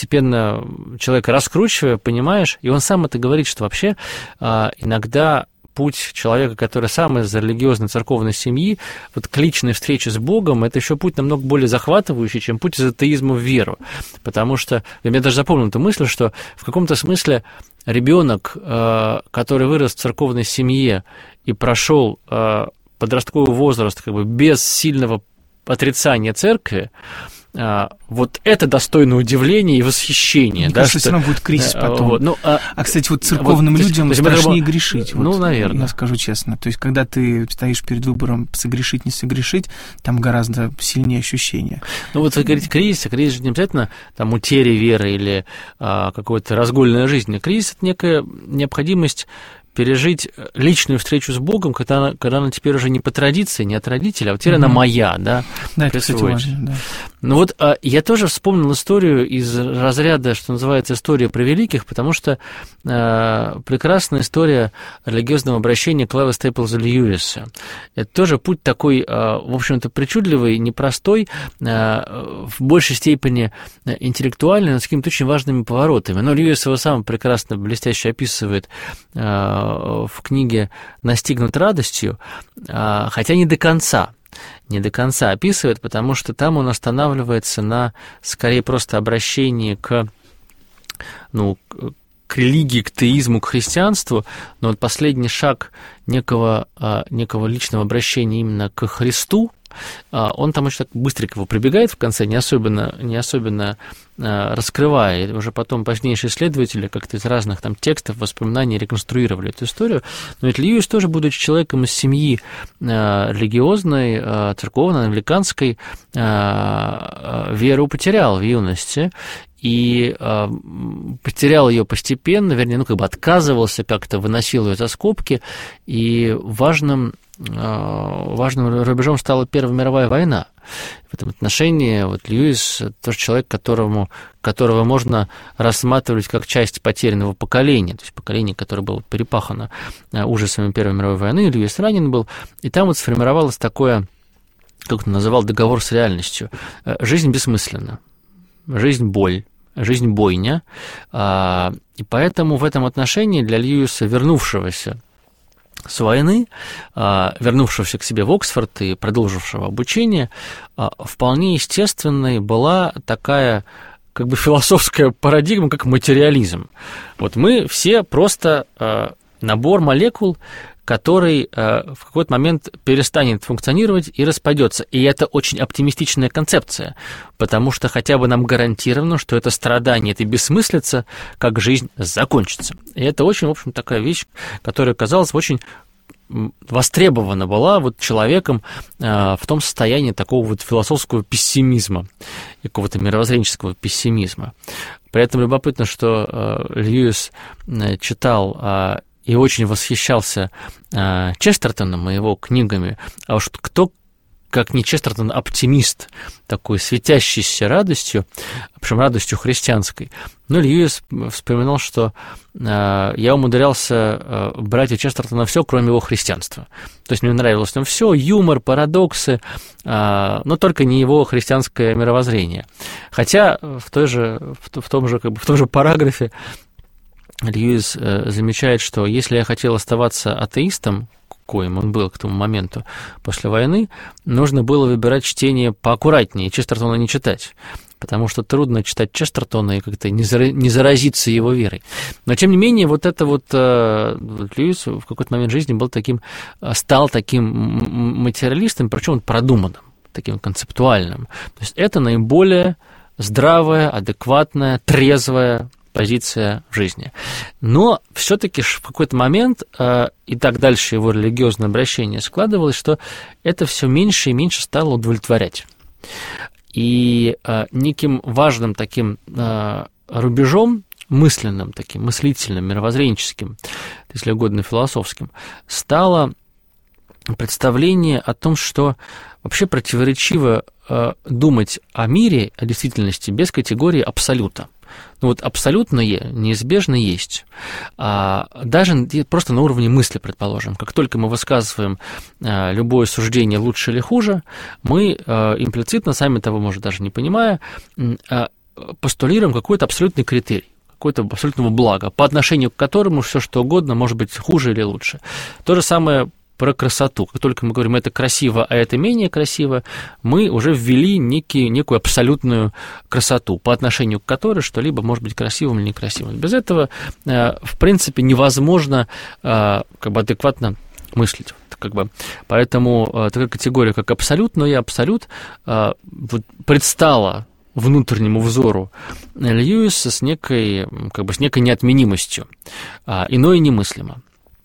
человека раскручивая, понимаешь, и он сам это говорит, что вообще иногда путь человека, который сам из религиозной церковной семьи, вот к личной встрече с Богом, это еще путь намного более захватывающий, чем путь из атеизма в веру. Потому что, я даже запомнил эту мысль, что в каком-то смысле ребенок, который вырос в церковной семье и прошел подростковый возраст как бы без сильного отрицания церкви, вот это достойно удивления и восхищения. Мне кажется, все равно будет кризис потом. Вот, кстати, вот церковным людям страшнее грешить. Ну, наверное. Я скажу честно. То есть, когда ты стоишь перед выбором согрешить, не согрешить, там гораздо сильнее ощущения. Ну, вот вы говорите кризис же не обязательно там утеря веры или какой-то разгульная жизнь. Кризис – это некая необходимость пережить личную встречу с Богом, когда она теперь уже не по традиции, не от родителя, а теперь она моя, да? Да, это, кстати, важно, да. Ну вот я тоже вспомнил историю из разряда, что называется, история про великих, потому что прекрасная история религиозного обращения Клайва Стейплза Льюиса. Это тоже путь такой, в общем-то, причудливый, непростой, в большей степени интеллектуальный, но с какими-то очень важными поворотами. Но Льюис его сам прекрасно, блестяще описывает в книге «Настигнут радостью», хотя не до конца описывает, потому что там он останавливается на, скорее, просто обращении к религии, к теизму, к христианству, но вот последний шаг некого личного обращения именно к Христу, он там очень так быстренько его прибегает в конце, не особенно раскрывая. И уже потом позднейшие исследователи как-то из разных там текстов, воспоминаний реконструировали эту историю. Но ведь Льюис тоже, будучи человеком из семьи религиозной, церковной, англиканской, веру потерял в юности. И потерял ее постепенно, вернее, отказывался как-то, выносил ее за скобки, и важным рубежом стала Первая мировая война. В этом отношении Льюис тоже человек, которого можно рассматривать как часть потерянного поколения, то есть поколение, которое было перепахано ужасами Первой мировой войны. Льюис ранен был, и там сформировалось такое, как он называл, договор с реальностью. Жизнь бессмысленна. Жизнь – боль, жизнь – бойня, и поэтому в этом отношении для Льюиса, вернувшегося с войны, вернувшегося к себе в Оксфорд и продолжившего обучение, вполне естественной была такая как бы философская парадигма, как материализм. Вот мы все просто набор молекул, который в какой-то момент перестанет функционировать и распадется. И это очень оптимистичная концепция, потому что хотя бы нам гарантировано, что это страдание, это бессмыслица, как жизнь закончится. И это очень, в общем, такая вещь, которая, казалось, очень востребована была человеком в том состоянии такого философского пессимизма, какого-то мировоззренческого пессимизма. При этом любопытно, что Льюис читал и очень восхищался Честертоном и его книгами. А уж кто, как не Честертон, оптимист, такой светящийся радостью, причем радостью христианской. Но Льюис вспоминал, что я умудрялся брать у Честертона все, кроме его христианства. То есть мне нравилось там все, юмор, парадоксы, но только не его христианское мировоззрение. Хотя в том же параграфе Льюис замечает, что если я хотел оставаться атеистом, коим он был к тому моменту после войны, нужно было выбирать чтение поаккуратнее, Честертона не читать, потому что трудно читать Честертона и как-то не заразиться его верой. Но, тем не менее, Льюис в какой-то момент жизни стал таким материалистом, причем продуманным, таким концептуальным. То есть это наиболее здравая, адекватная, трезвая позиция в жизни. Но все-таки в какой-то момент, и так дальше его религиозное обращение складывалось, что это все меньше и меньше стало удовлетворять. И неким важным таким рубежом, мысленным, таким мыслительным, мировоззренческим, если угодно, философским, стало представление о том, что вообще противоречиво думать о мире, о действительности без категории абсолюта. Абсолютное неизбежно есть. Даже просто на уровне мысли, предположим. Как только мы высказываем любое суждение лучше или хуже, мы имплицитно, сами того, может, даже не понимая, постулируем какой-то абсолютный критерий, какого-то абсолютного блага, по отношению к которому все что угодно может быть хуже или лучше. То же самое про красоту. Как только мы говорим, это красиво, а это менее красиво, мы уже ввели некую абсолютную красоту, по отношению к которой что-либо может быть красивым или некрасивым. Без этого, в принципе, невозможно адекватно мыслить. Поэтому такая категория, как абсолют, но и абсолют, предстала внутреннему взору Льюиса с некой неотменимостью, иное немыслимо.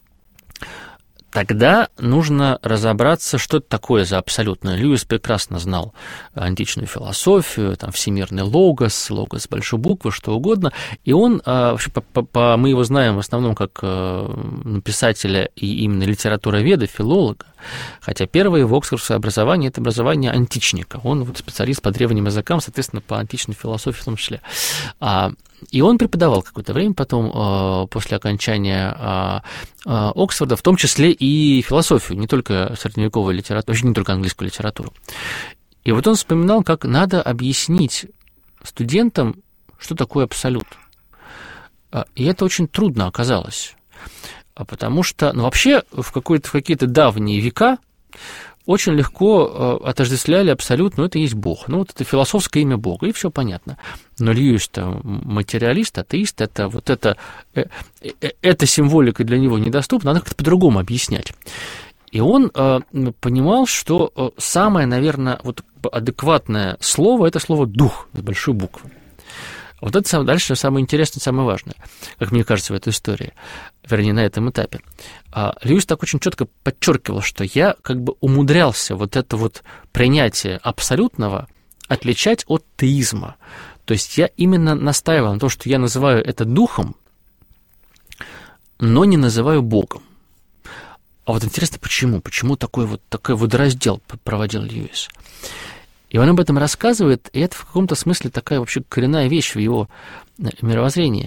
Тогда нужно разобраться, что это такое за абсолютное. Льюис прекрасно знал античную философию, там, всемирный логос большой буквы, что угодно, и он, вообще, мы его знаем в основном как писателя и именно литературоведа, филолога, хотя первое его оксфордское образование – это образование античника, он специалист по древним языкам, соответственно, по античной философии в том числе. И он преподавал какое-то время потом, после окончания Оксфорда, в том числе и философию, не только средневековую литературу, вообще не только английскую литературу. И вот он вспоминал, как надо объяснить студентам, что такое абсолют. И это очень трудно оказалось, потому что, вообще, в какие-то давние века очень легко отождествляли абсолют, это есть Бог. Это философское имя Бога, и все понятно. Но Льюис-то материалист, атеист, эта символика для него недоступна, надо как-то по-другому объяснять. И он понимал, что самое, наверное, адекватное слово – это слово «дух» с большой буквы. Вот это дальше самое интересное, самое важное, как мне кажется, в этой истории, вернее, на этом этапе. Льюис так очень четко подчеркивал, что я умудрялся это принятие абсолютного отличать от теизма. То есть я именно настаивал на том, что я называю это духом, но не называю Богом. А интересно, почему? Почему такой водораздел проводил Льюис? И он об этом рассказывает, и это в каком-то смысле такая вообще коренная вещь в его мировоззрении.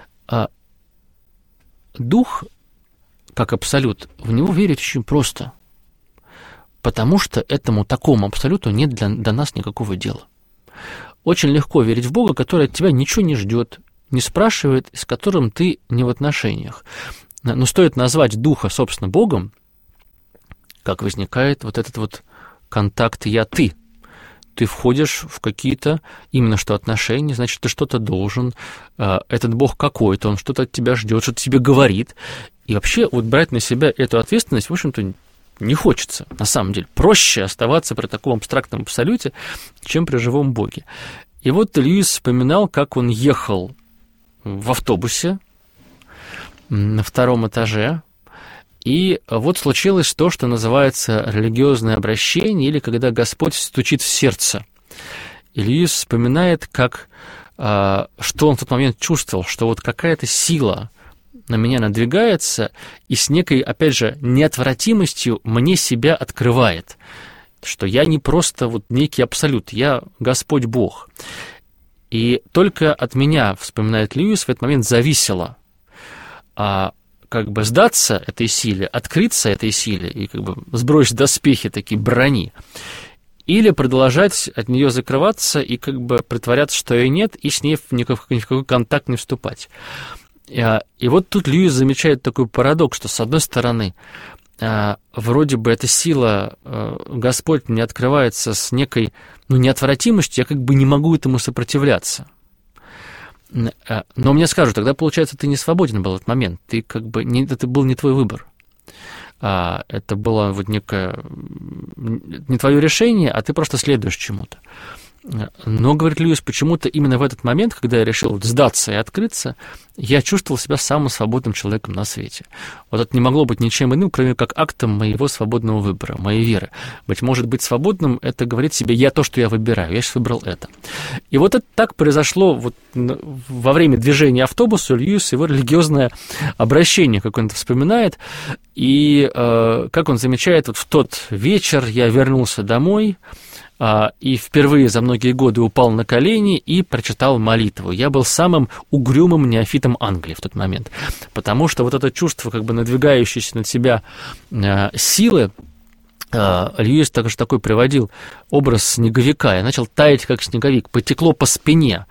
Дух, как абсолют, в него верить очень просто, потому что этому такому абсолюту нет до нас никакого дела. Очень легко верить в Бога, который от тебя ничего не ждет, не спрашивает, с которым ты не в отношениях. Но стоит назвать Духа, собственно, Богом, как возникает этот контакт «я-ты». Ты входишь в какие-то именно что отношения, значит, ты что-то должен, этот Бог какой-то, он что-то от тебя ждет, что-то тебе говорит. И вообще брать на себя эту ответственность, в общем-то, не хочется, на самом деле. Проще оставаться при таком абстрактном абсолюте, чем при живом Боге. И Льюис вспоминал, как он ехал в автобусе на 2-м этаже, и случилось то, что называется религиозное обращение, или когда Господь стучит в сердце. И Льюис вспоминает, что он в тот момент чувствовал, что какая-то сила на меня надвигается и с некой, опять же, неотвратимостью мне себя открывает, что я не просто некий абсолют, я Господь Бог. И только от меня, вспоминает Льюис, в этот момент зависело сдаться этой силе, открыться этой силе и сбросить доспехи такие брони, или продолжать от нее закрываться и притворяться, что ее нет, и с ней в никакой контакт не вступать. И тут Льюис замечает такой парадокс, что, с одной стороны, вроде бы эта сила, Господь мне открывается с некой неотвратимостью, я не могу этому сопротивляться. Но мне скажут, тогда, получается, ты не свободен был в этот момент, это был не твой выбор. Это было не твое решение, а ты просто следуешь чему-то. Но, говорит Льюис, почему-то именно в этот момент, когда я решил сдаться и открыться, я чувствовал себя самым свободным человеком на свете. Это не могло быть ничем иным, кроме как актом моего свободного выбора, моей веры. Быть может, быть свободным – это говорить себе «я то, что я выбираю, я сейчас выбрал это». И это так произошло во время движения автобуса у Льюиса, его религиозное обращение, как он это вспоминает, и как он замечает, в тот вечер я вернулся домой, и впервые за многие годы упал на колени и прочитал молитву. Я был самым угрюмым неофитом Англии в тот момент, потому что это чувство, надвигающееся на себя силы, Льюис такой приводил образ снеговика. Я начал таять, как снеговик, потекло по спине,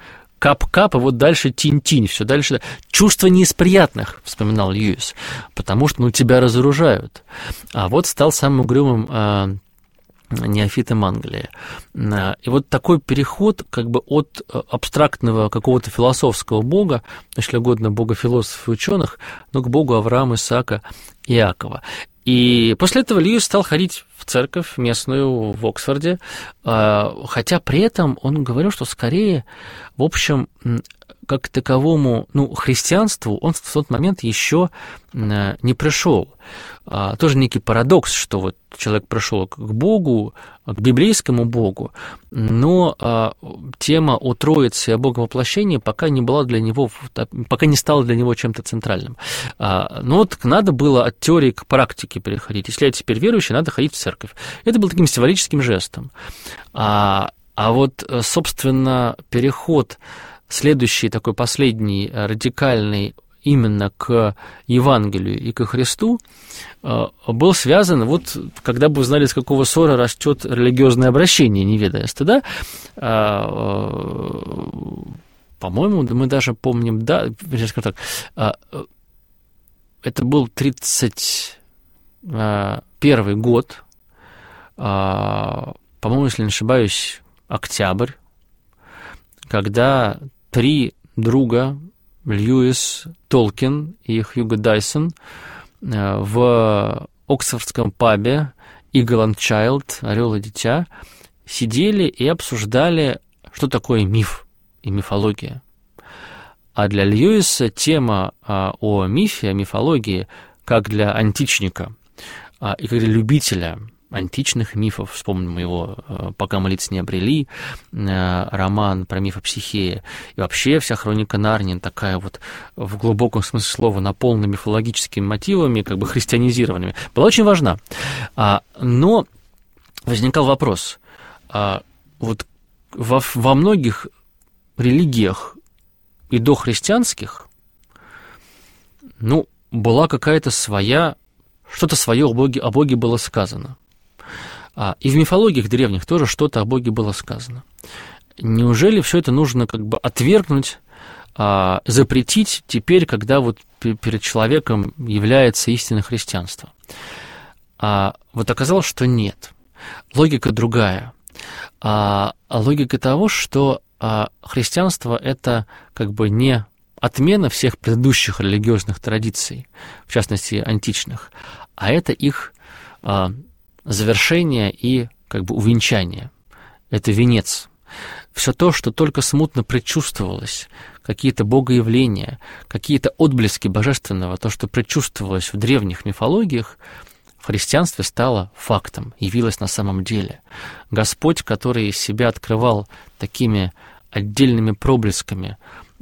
кап-кап, и вот дальше тинь-тинь, все дальше. Чувство не из приятных, вспоминал Льюис, потому что, тебя разоружают. А вот стал самым угрюмым неофитом Англии. И вот такой переход от абстрактного какого-то философского бога, если угодно, бога философов и ученых, к богу Авраама, Исаака и Иакова. И после этого Льюис стал ходить в церковь местную в Оксфорде, хотя при этом он говорил, что скорее, в общем, как к таковому, христианству он в тот момент еще не пришел. Тоже некий парадокс, что вот человек пришел к Богу, к библейскому Богу, но тема о Троице и о Боговоплощении пока не стала для него чем-то центральным. Но вот надо было от теории к практике переходить. Если я теперь верующий, надо ходить в церковь. Это был таким символическим жестом. А вот, собственно, переход следующий, такой последний, радикальный, именно к Евангелию и к Христу, был связан, когда бы вы знали, с какого ссора растет религиозное обращение, не ведая стыда, по-моему, мы даже помним, скажем так, это был 31 год, по-моему, если не ошибаюсь, октябрь, когда 3 друга, Льюис, Толкин и Хьюго Дайсон, в оксфордском пабе Eagle and Child, «Орел и дитя», сидели и обсуждали, что такое миф и мифология. А для Льюиса тема о мифе, о мифологии, как для античника и как для любителя античных мифов, вспомним его «Пока мы лиц не обрели», роман про миф о Психее, и вообще вся хроника Нарнии такая вот в глубоком смысле слова наполнена мифологическими мотивами, христианизированными, была очень важна. Но возникал вопрос, вот во многих религиях и дохристианских, была какая-то что-то свое о Боге было сказано. И в мифологиях древних тоже что-то о Боге было сказано. Неужели все это нужно отвергнуть, запретить теперь, когда перед человеком является истинное христианство? Вот оказалось, что нет. Логика другая. Логика того, что христианство – это не отмена всех предыдущих религиозных традиций, в частности, античных, а это их завершение и увенчание. Это венец. Все то, что только смутно предчувствовалось, какие-то богоявления, какие-то отблески божественного, то, что предчувствовалось в древних мифологиях, в христианстве стало фактом, явилось на самом деле. Господь, который себя открывал такими отдельными проблесками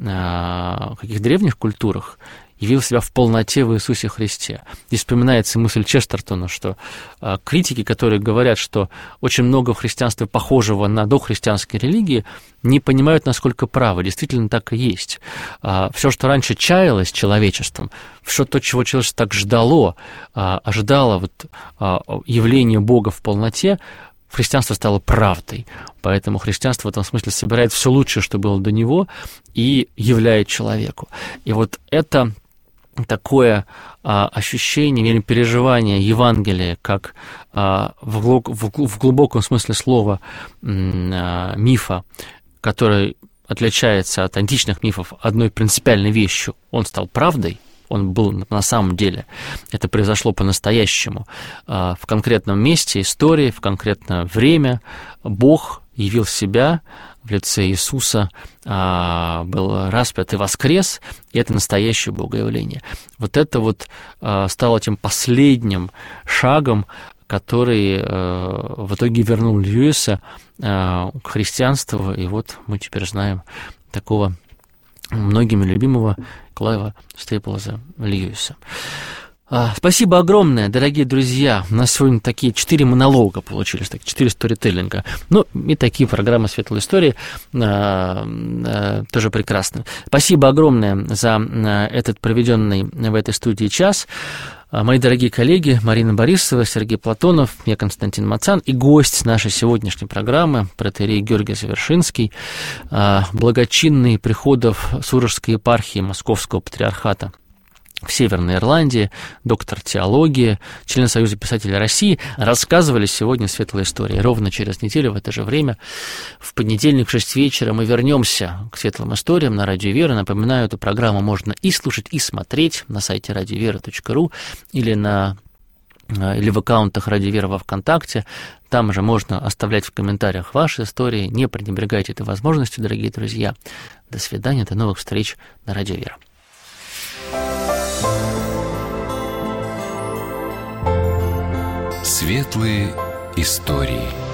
в каких древних культурах, явил себя в полноте в Иисусе Христе. Здесь вспоминается мысль Честертона, что критики, которые говорят, что очень много в христианстве похожего на дохристианские религии, не понимают, насколько правы. Действительно так и есть. Все, что раньше чаялось человечеством, все то, чего человечество так ждало, ожидало явления Бога в полноте, христианство стало правдой. Поэтому христианство в этом смысле собирает все лучшее, что было до него, и являет человеку. И это такое ощущение или переживание Евангелия как в глубоком смысле слова мифа, который отличается от античных мифов одной принципиальной вещью. Он стал правдой, он был на самом деле. Это произошло по-настоящему. В конкретном месте истории, в конкретное время Бог явил себя в лице Иисуса, был распят и воскрес, и это настоящее богоявление. Это стало тем последним шагом, который в итоге вернул Льюиса к христианству, и мы теперь знаем такого многими любимого Клайва Стейплза Льюиса. Спасибо огромное, дорогие друзья. У нас сегодня такие 4 монолога получились, 4 сторителлинга. И такие программы «Светлой истории» тоже прекрасны. Спасибо огромное за этот проведенный в этой студии час. Мои дорогие коллеги Марина Борисова, Сергей Платонов, я Константин Мацан и гость нашей сегодняшней программы протоиерей Георгий Завершинский, благочинный приходов Сурожской епархии Московского патриархата в Северной Ирландии, доктор теологии, член Союза писателей России, рассказывали сегодня светлые истории. Ровно через неделю в это же время, в понедельник в 6 вечера, мы вернемся к светлым историям на Радио Вера. Напоминаю, эту программу можно и слушать, и смотреть на сайте radiovera.ru или в аккаунтах Радио Вера во ВКонтакте. Там же можно оставлять в комментариях ваши истории. Не пренебрегайте этой возможностью, дорогие друзья. До свидания, до новых встреч на Радио Вера. Светлые истории.